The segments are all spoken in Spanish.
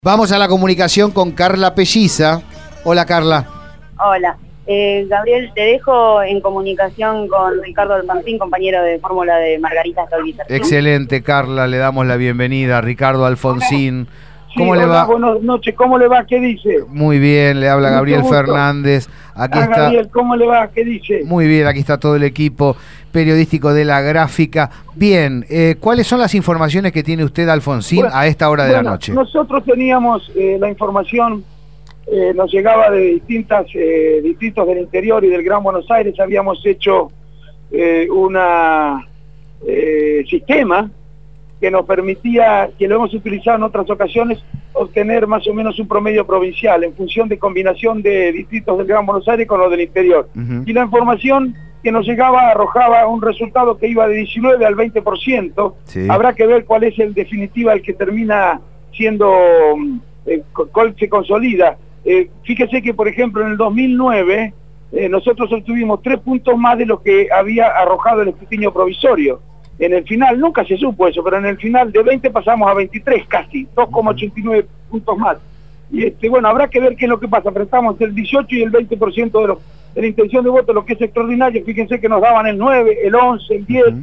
Vamos a la comunicación con Carla Pelliza. Hola, Carla. Hola. Gabriel, te dejo en comunicación con Ricardo Alfonsín, compañero de fórmula de Margarita Stolbizer. Excelente, Carla. Le damos la bienvenida a Ricardo Alfonsín. ¿Cómo le va? Buenas noches. ¿Cómo le va? ¿Qué dice? Muy bien, le habla Gabriel Fernández. Aquí está. Gabriel, ¿cómo le va? ¿Qué dice? Muy bien, aquí está todo el equipo periodístico de La Gráfica. Bien, ¿cuáles son las informaciones que tiene usted, Alfonsín, a esta hora de la noche? Nosotros teníamos la información, nos llegaba de distintos del interior y del Gran Buenos Aires. Habíamos hecho un sistema que nos permitía, que lo hemos utilizado en otras ocasiones, obtener más o menos un promedio provincial en función de combinación de distritos del Gran Buenos Aires con los del interior. Y la información que nos llegaba arrojaba un resultado que iba de 19 al 20%. Sí. Habrá que ver cuál es el definitiva, el que termina siendo, cuál se consolida. Fíjese que, por ejemplo, en el 2009 nosotros obtuvimos 3 puntos más de lo que había arrojado el escrutinio provisorio. En el final, nunca se supo eso, pero en el final de 20 pasamos a 23 casi, 2,89 puntos más. Y bueno, habrá que ver qué es lo que pasa, pero estamos entre el 18 y el 20% de la intención de voto, lo que es extraordinario. Fíjense que nos daban el 9, el 11, el 10,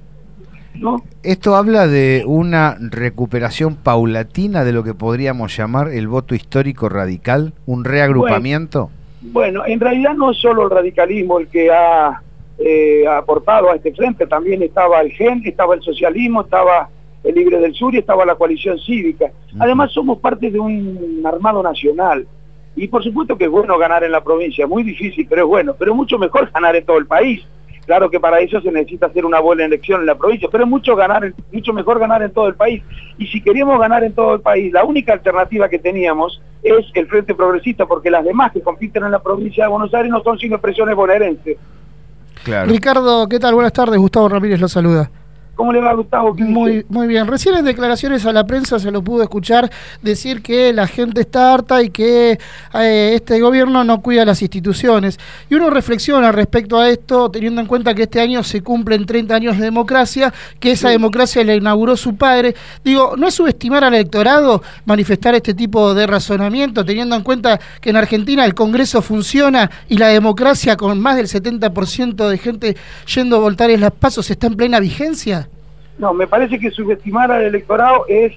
¿no? Esto habla de una recuperación paulatina de lo que podríamos llamar el voto histórico radical, un reagrupamiento. Bueno, en realidad no es solo el radicalismo el que ha aportado a este frente, también estaba el GEN, estaba el socialismo, estaba el Libre del Sur y estaba la coalición cívica. Además somos parte de un armado nacional y por supuesto que es bueno ganar en la provincia, muy difícil, pero es bueno, pero es mucho mejor ganar en todo el país. Claro que para eso se necesita hacer una buena elección en la provincia, pero es mucho mejor ganar en todo el país. Y si queríamos ganar en todo el país, la única alternativa que teníamos es el Frente Progresista, porque las demás que compiten en la provincia de Buenos Aires no son sino expresiones bonaerenses. Claro. Ricardo, ¿qué tal? Buenas tardes, Gustavo Ramírez lo saluda. ¿Cómo le va, Gustavo? Muy bien. Recién en declaraciones a la prensa se lo pudo escuchar decir que la gente está harta y que este gobierno no cuida las instituciones. Y uno reflexiona respecto a esto, teniendo en cuenta que este año se cumplen 30 años de democracia, que esa democracia la inauguró su padre. Digo, ¿no es subestimar al electorado manifestar este tipo de razonamiento, teniendo en cuenta que en Argentina el Congreso funciona y la democracia, con más del 70% de gente yendo a votar en las PASO, está en plena vigencia? No, me parece que subestimar al electorado es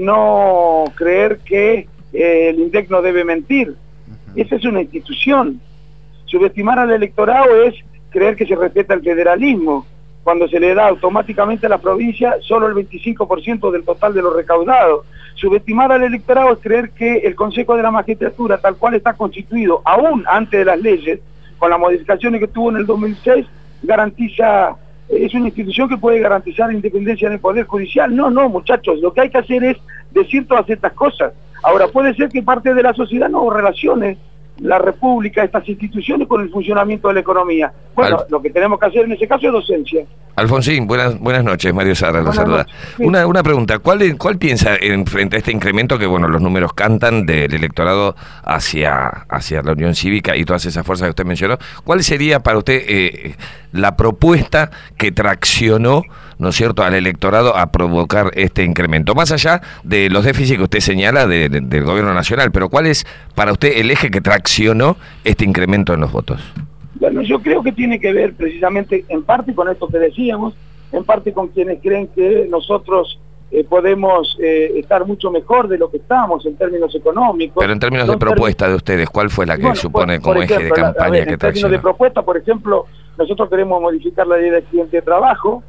no creer que el INDEC no debe mentir. Esa es una institución. Subestimar al electorado es creer que se respeta el federalismo, cuando se le da automáticamente a la provincia solo el 25% del total de lo recaudado. Subestimar al electorado es creer que el Consejo de la Magistratura, tal cual está constituido, aún antes de las leyes, con las modificaciones que tuvo en el 2006, garantiza... Es una institución que puede garantizar independencia en el Poder Judicial. No, muchachos, lo que hay que hacer es decir todas estas cosas. Ahora, puede ser que parte de la sociedad no relacione la República, estas instituciones, con el funcionamiento de la economía. Bueno, lo que tenemos que hacer en ese caso es docencia. Alfonsín, buenas noches, Mario Sarra lo saluda. Sí. Una pregunta, ¿cuál piensa frente a este incremento que, bueno, los números cantan del electorado hacia la Unión Cívica y todas esas fuerzas que usted mencionó? ¿Cuál sería para usted la propuesta que traccionó, ¿no es cierto?, al electorado a provocar este incremento? Más allá de los déficits que usted señala del gobierno nacional, pero ¿cuál es para usted el eje que traccionó este incremento en los votos? Bueno, yo creo que tiene que ver precisamente en parte con esto que decíamos, en parte con quienes creen que nosotros podemos estar mucho mejor de lo que estamos en términos económicos. Pero en términos de propuesta de ustedes, ¿cuál fue la que supone como eje de campaña que traccionó? En términos de propuesta, por ejemplo, nosotros queremos modificar la ley de accidente de trabajo,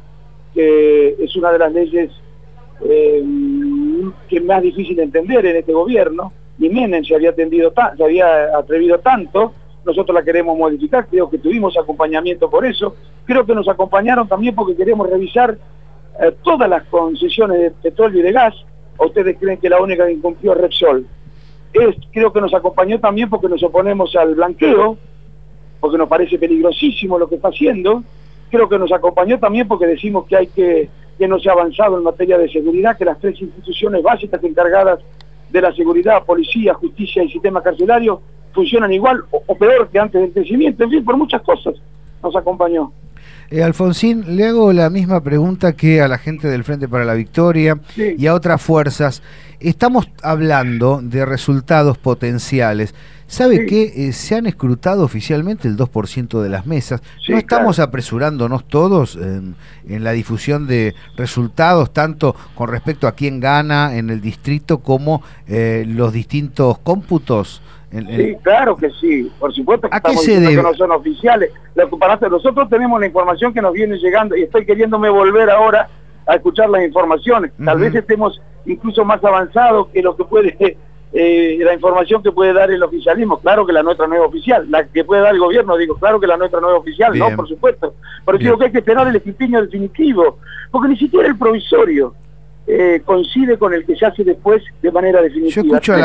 que es una de las leyes que es más difícil de entender en este gobierno. Ni Menem se había atrevido tanto. Nosotros la queremos modificar, creo que tuvimos acompañamiento por eso. Creo que nos acompañaron también porque queremos revisar todas las concesiones de petróleo y de gas. ¿O ustedes creen que la única que incumplió es Repsol? Creo que nos acompañó también porque nos oponemos al blanqueo, porque nos parece peligrosísimo lo que está haciendo. Creo que nos acompañó también porque decimos que no se ha avanzado en materia de seguridad, que las 3 instituciones básicas encargadas de la seguridad, policía, justicia y sistema carcelario, funcionan igual o peor que antes del crecimiento. En fin, por muchas cosas nos acompañó. Alfonsín, le hago la misma pregunta que a la gente del Frente para la Victoria y a otras fuerzas. Estamos hablando de resultados potenciales. ¿Sabe que se han escrutado oficialmente el 2% de las mesas? ¿No estamos apresurándonos todos en la difusión de resultados, tanto con respecto a quién gana en el distrito como los distintos cómputos? Sí, claro que sí. Por supuesto que ¿a qué estamos se diciendo debe? que no son oficiales. Lo que pasa, nosotros tenemos la información que nos viene llegando y estoy queriéndome volver ahora a escuchar las informaciones. Tal vez estemos incluso más avanzados que lo que puede... la información que puede dar el oficialismo. Claro que la nuestra no es oficial, la que puede dar el gobierno, digo, claro que la nuestra no es oficial. Bien. No, por supuesto, pero digo que hay que esperar el escrutinio definitivo, porque ni siquiera el provisorio coincide con el que se hace después de manera definitiva. Yo escucho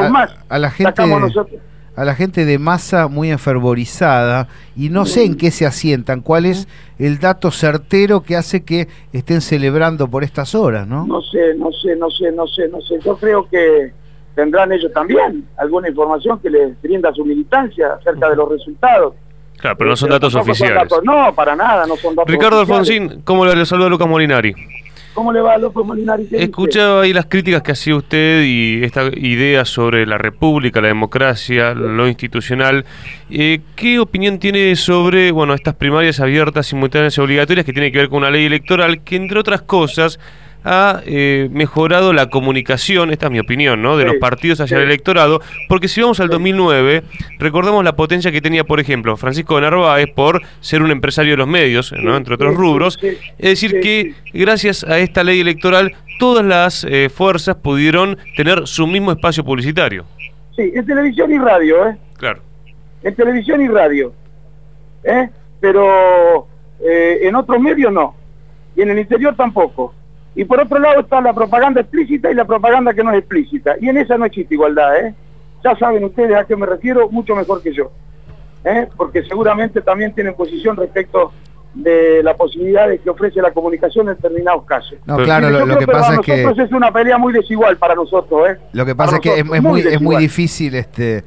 a la gente de masa muy enfervorizada y no sé en qué se asientan, cuál es el dato certero que hace que estén celebrando por estas horas, ¿no? No sé. Yo creo que tendrán ellos también alguna información que les brinda su militancia acerca de los resultados. Claro, pero no son datos oficiales. No, para nada, no son datos Ricardo oficiales. Alfonsín, ¿cómo le saluda Lucas Molinari? ¿Cómo le va a Lucas Molinari? Escuchaba ahí las críticas que hacía usted y esta idea sobre la república, la democracia, lo institucional. ¿Qué opinión tiene sobre estas primarias abiertas, simultáneas y obligatorias que tiene que ver con una ley electoral que, entre otras cosas, ha mejorado la comunicación, esta es mi opinión, ¿no?, de los partidos hacia el electorado, porque si vamos al 2009, recordamos la potencia que tenía, por ejemplo, Francisco de Narváez por ser un empresario de los medios, ¿no?, entre otros rubros, es decir que gracias a esta ley electoral todas las fuerzas pudieron tener su mismo espacio publicitario. Sí, en televisión y radio, Claro. En televisión y radio, pero en otros medios no, y en el interior tampoco. Y por otro lado está la propaganda explícita y la propaganda que no es explícita. Y en esa no existe igualdad, Ya saben ustedes a qué me refiero, mucho mejor que yo. Porque seguramente también tienen posición respecto de la posibilidad de que ofrece la comunicación en determinados casos. No, claro, lo que pasa es que... es una pelea muy desigual para nosotros, Lo que pasa es que es muy difícil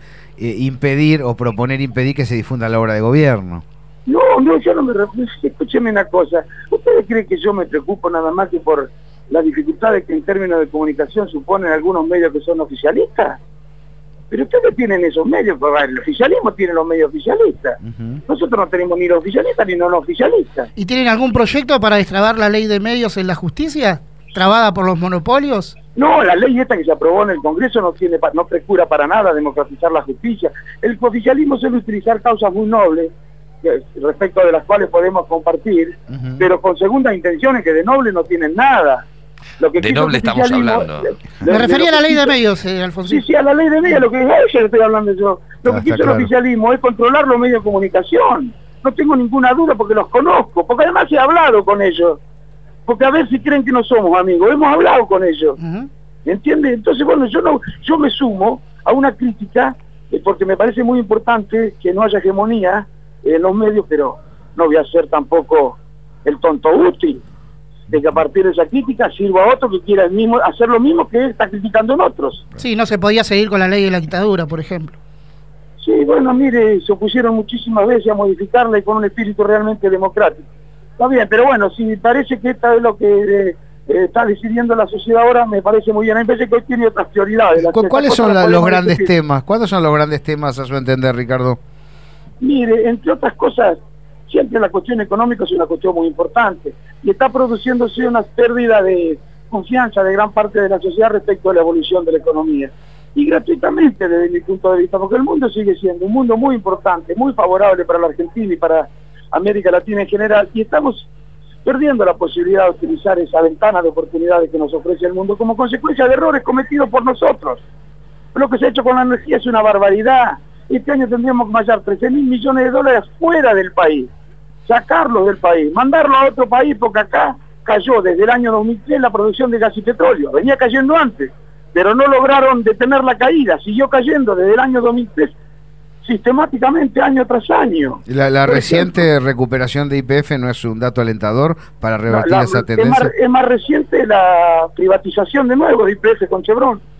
impedir o proponer impedir que se difunda la obra de gobierno. No, yo no me refiero. Escúcheme una cosa. ¿Ustedes creen que yo me preocupo nada más que por las dificultades que en términos de comunicación suponen algunos medios que son oficialistas? Pero ustedes tienen esos medios, el oficialismo tiene los medios oficialistas. Nosotros no tenemos ni los oficialistas ni los no oficialistas. ¿Y tienen algún proyecto para destrabar la ley de medios en la justicia, trabada por los monopolios? No, la ley esta que se aprobó en el Congreso no procura para nada democratizar la justicia. El oficialismo suele utilizar causas muy nobles, respecto de las cuales podemos compartir, pero con segundas intenciones que de noble no tienen nada. Lo que de noble estamos hablando. Me refería a la ley de medios, Alfonsín. Sí, a la ley de medios, lo que a ella le estoy hablando yo. Lo que quiso el oficialismo es controlar los medios de comunicación. No tengo ninguna duda porque los conozco, porque además he hablado con ellos. Porque a ver si creen que no somos amigos, hemos hablado con ellos. ¿Entiendes? Entonces, yo me sumo a una crítica, porque me parece muy importante que no haya hegemonía en los medios, pero no voy a ser tampoco el tonto útil de que a partir de esa crítica sirva a otro que quiera hacer lo mismo que él está criticando en otros. Sí, no se podía seguir con la ley de la dictadura, por ejemplo. Sí, mire, se opusieron muchísimas veces a modificarla y con un espíritu realmente democrático. Está bien, pero si parece que esta es lo que está decidiendo la sociedad ahora, me parece muy bien. A mí me parece que hoy tiene otras prioridades. ¿Cuáles son los grandes temas? ¿Cuáles son los grandes temas a su entender, Ricardo? Mire, entre otras cosas, siempre la cuestión económica es una cuestión muy importante y está produciéndose una pérdida de confianza de gran parte de la sociedad respecto a la evolución de la economía. Y gratuitamente desde mi punto de vista, porque el mundo sigue siendo un mundo muy importante, muy favorable para la Argentina y para América Latina en general, y estamos perdiendo la posibilidad de utilizar esa ventana de oportunidades que nos ofrece el mundo como consecuencia de errores cometidos por nosotros. Lo que se ha hecho con la energía es una barbaridad. Este año tendríamos que hallar 13.000 millones de dólares fuera del país, sacarlos del país, mandarlo a otro país, porque acá cayó desde el año 2003 la producción de gas y petróleo, venía cayendo antes, pero no lograron detener la caída, siguió cayendo desde el año 2003 sistemáticamente año tras año. La reciente recuperación de YPF no es un dato alentador para revertir esa tendencia. Es más reciente la privatización de nuevo de YPF con Chevron.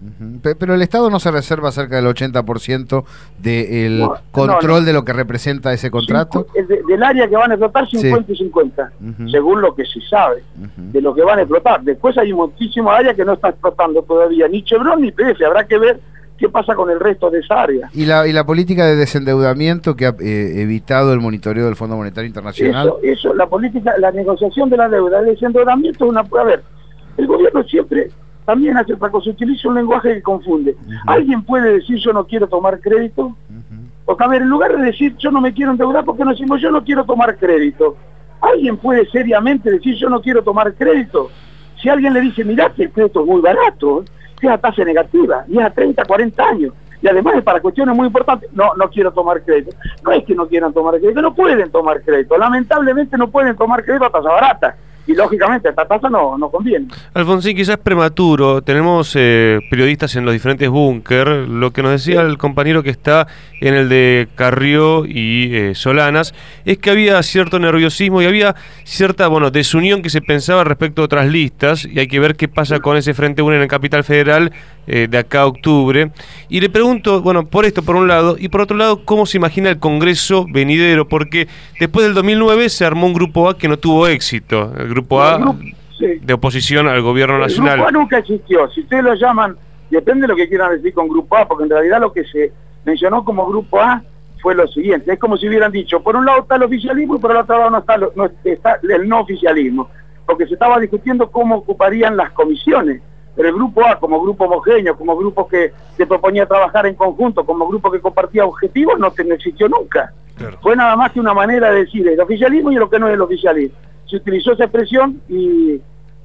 Pero el Estado no se reserva cerca del 80% del control de lo que representa ese contrato. Del área que van a explotar, 50 y 50, según lo que se sabe, de lo que van a explotar. Después hay muchísimas áreas que no están explotando todavía, ni Chevron ni PF, habrá que ver qué pasa con el resto de esa área. ¿Y la política de desendeudamiento que ha evitado el monitoreo del Fondo Monetario Internacional? Eso, la política, la negociación de la deuda, el desendeudamiento es una... A ver, el gobierno siempre también hace otra cosa, utiliza un lenguaje que confunde. ¿Alguien puede decir yo no quiero tomar crédito? Porque, a ver, en lugar de decir yo no me quiero endeudar, ¿por qué no decimos yo no quiero tomar crédito? ¿Alguien puede seriamente decir yo no quiero tomar crédito? Si alguien le dice, mirá que el crédito es muy barato, es a tasa negativa, y es a 30, 40 años, y además es para cuestiones muy importantes, no quiero tomar crédito. No es que no quieran tomar crédito, no pueden tomar crédito, lamentablemente no pueden tomar crédito a tasa barata, y lógicamente esta tasa no conviene. Alfonsín, quizás prematuro, tenemos periodistas en los diferentes búnker, lo que nos decía el compañero que está en el de Carrió y Solanas, es que había cierto nerviosismo y había cierta desunión que se pensaba respecto a otras listas, y hay que ver qué pasa con ese Frente Une en el Capital Federal de acá a octubre. Y le pregunto, por esto por un lado, y por otro lado, ¿cómo se imagina el Congreso venidero? Porque después del 2009 se armó un Grupo A que no tuvo éxito, el Grupo A de oposición al gobierno nacional. El Grupo A nunca existió, si ustedes lo llaman, depende de lo que quieran decir con Grupo A, porque en realidad lo que se mencionó como Grupo A fue lo siguiente, es como si hubieran dicho, por un lado está el oficialismo y por el otro lado no está el no oficialismo, porque se estaba discutiendo cómo ocuparían las comisiones. Pero el Grupo A, como grupo homogéneo, como grupo que se proponía trabajar en conjunto, como grupo que compartía objetivos, no existió nunca. Claro. Fue nada más que una manera de decir el oficialismo y lo que no es el oficialismo. Se utilizó esa expresión y,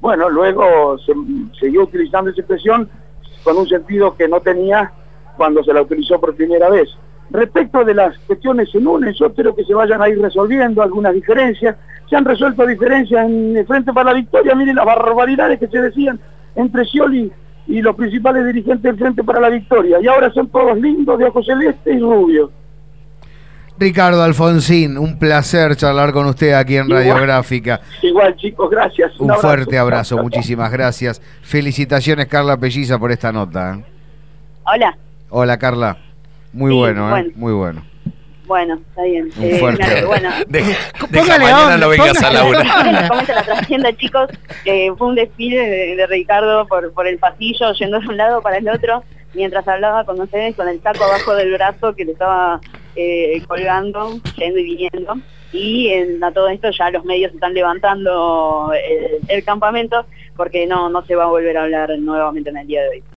luego se siguió utilizando esa expresión con un sentido que no tenía cuando se la utilizó por primera vez. Respecto de las cuestiones en UNE, yo espero que se vayan a ir resolviendo algunas diferencias. Se han resuelto diferencias en el Frente para la Victoria, miren las barbaridades que se decían entre Scioli y los principales dirigentes del Frente para la Victoria, y ahora son todos lindos, de ojos celestes y rubios. Ricardo Alfonsín, un placer charlar con usted aquí en Radiográfica. Igual, chicos, gracias. Un fuerte abrazo, muchísimas gracias. Felicitaciones, Carla Pelliza, por esta nota. Hola. Hola, Carla. Muy bueno, muy bueno. Bueno, está bien. Un fuerte. Deja mañana no vengas a la una. Comenta la trascienda, chicos. Fue un desfile de Ricardo por el pasillo, yendo de un lado para el otro, mientras hablaba con ustedes con el saco abajo del brazo que le estaba colgando, yendo y viniendo. Y a todo esto ya los medios están levantando el campamento, porque no se va a volver a hablar nuevamente en el día de hoy.